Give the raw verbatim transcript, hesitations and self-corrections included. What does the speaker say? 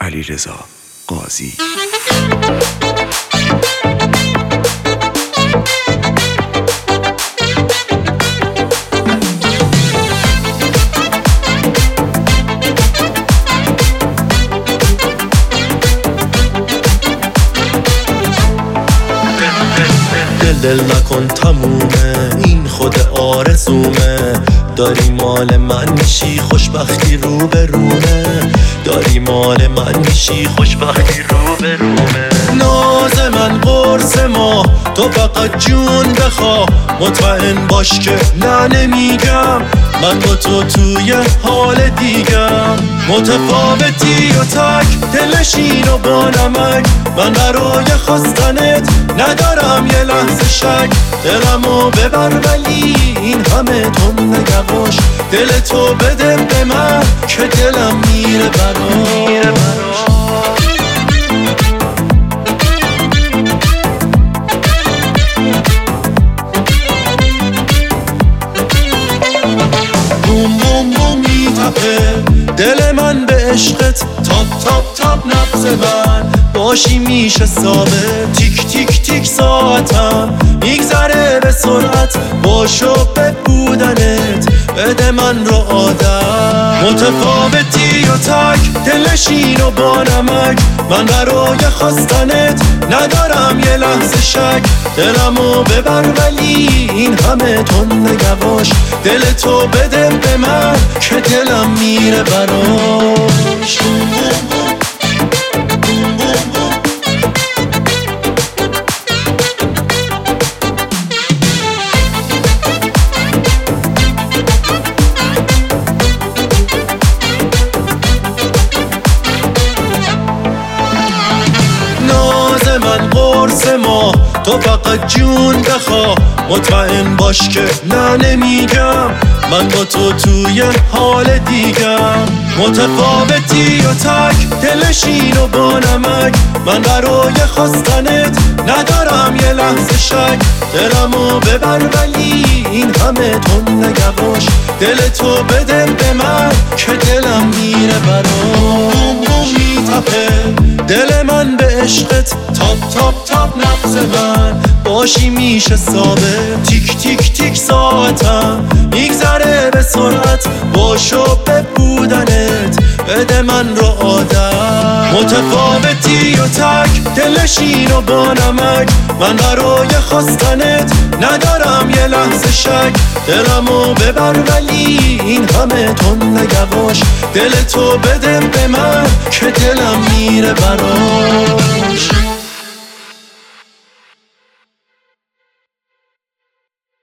علیرضا قاضی. دل دل نکن تمومه، این خود آرزومه. داری مال من میشی، خوشبختی رو به رومه. داری مال من میشی، خوشبختی رو به رومه. ناز من قرص ما، تو فقط جون بخوا. مطمئن باش که نه نمیگم، من با تو توی حال دیگم. متفاوتی و تک دلشین و با نمک. من برای خواستنت ندارم یه لحظه شک. دلمو ببر ولی این همه تو نگواش. دل تو بده به من که دلم میره براش. بوم بوم بوم میتپه دل من به عشقت. تاپ تاپ تاپ نبض من باشی میشه ثابت. تیک تیک تیک ساعتم میگذره به سرعت. باشو به بودنت بده من رو عادت. متفاوتی و تک دلشین و با نمک. من برای خواستنت ندارم یه لحظه شک. دلمو ببر ولی این همه تو نگواش. دل تو بده به من که دلم میره براش. من قرص ما، تو فقط جون بخوا. مطمئن باش که نه نمیگم، من با تو توی حال دیگم. متفاوتی و تک دلشین و با نمک. من برای خواستنت ندارم یه لحظه شک. دلمو ببر ولی این همه تو نگواش. دل تو بده به من که دلم میره براش. میتپه دل من به عشقت. تاپ تاپ تاپ نبض من باشی میشه ثابت. تیک تیک تیک ساعتم میگذره به سرعت. باشو به بودنت بده من رو عادت. متفاوتی و تک دلشین و با نمک. من برای خواستنت ندارم یه لحظه شک. دلمو ببر ولی این همه تو نگواش. دل تو بده به من که دلم میره براش.